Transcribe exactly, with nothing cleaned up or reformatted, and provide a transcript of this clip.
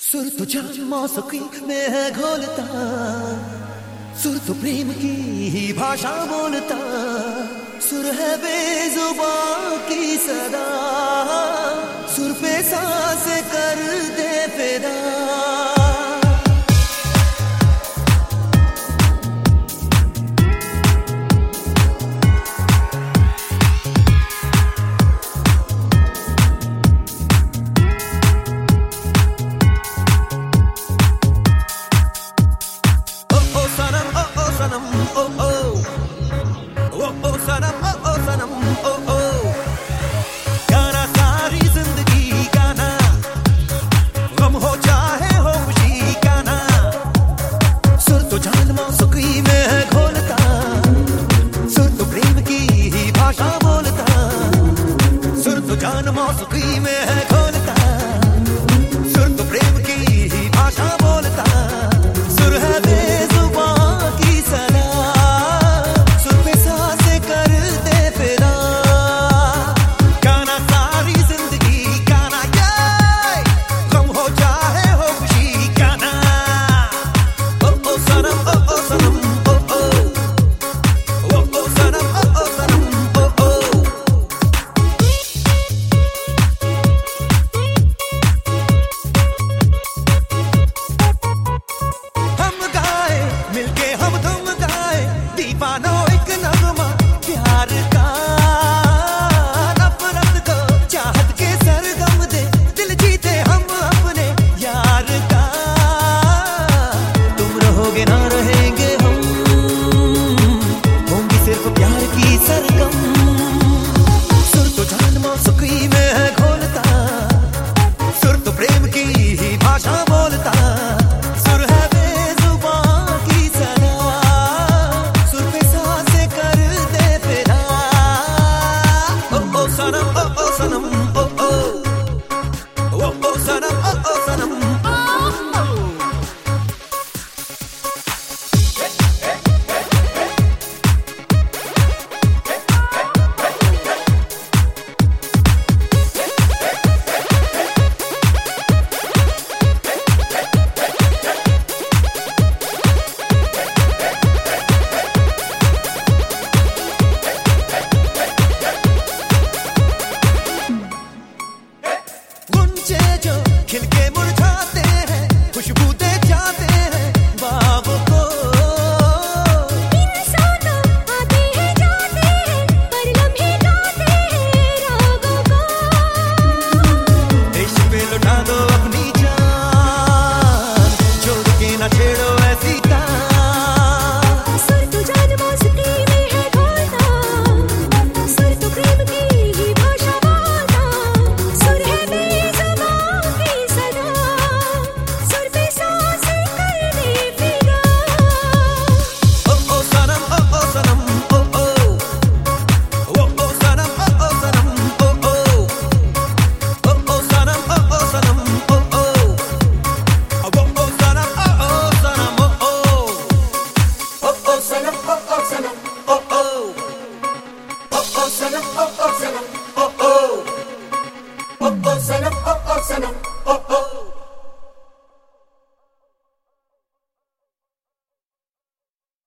सुर तो जान मौसीकी में है घोलता, सुर तो प्रेम की ही भाषा बोलता, सुर है बेजुबां की सदा, सुर पे सांसें कर दे फिदा। जान मौसीकी में है घोलता, सुर तो प्रेम की ही भाषा बोलता, सुर है बेजुबां की सदा, सुर पे सांसें कर दे फिदा। गाना सारी जिंदगी गाना, ये गम हो चाहे हो खुशी गाना। ओ ओ सनम ओ ओ सनम ओ ओ ओ ओ सनम ओ ओ सनम ओ ओ। मिलके हम तुम गाए दीवानो एक नगमा प्यार का, नफरत को चाहत के सरगम दे, दिल जीते हम अपने यार का। तुम रहोगे ना रहेंगे हम, होंगी सिर्फ प्यार की सरगम। सुर तो जान मौसीकी में है घोलता, सुर तो प्रेम की ही भाषा बोलता, सुर है सनम ओ ओ सनम ओ ओ ओ ओ सनम ओ ओ सनम ओ ओ। जो खिल के मुरझाते हैं, खुशबू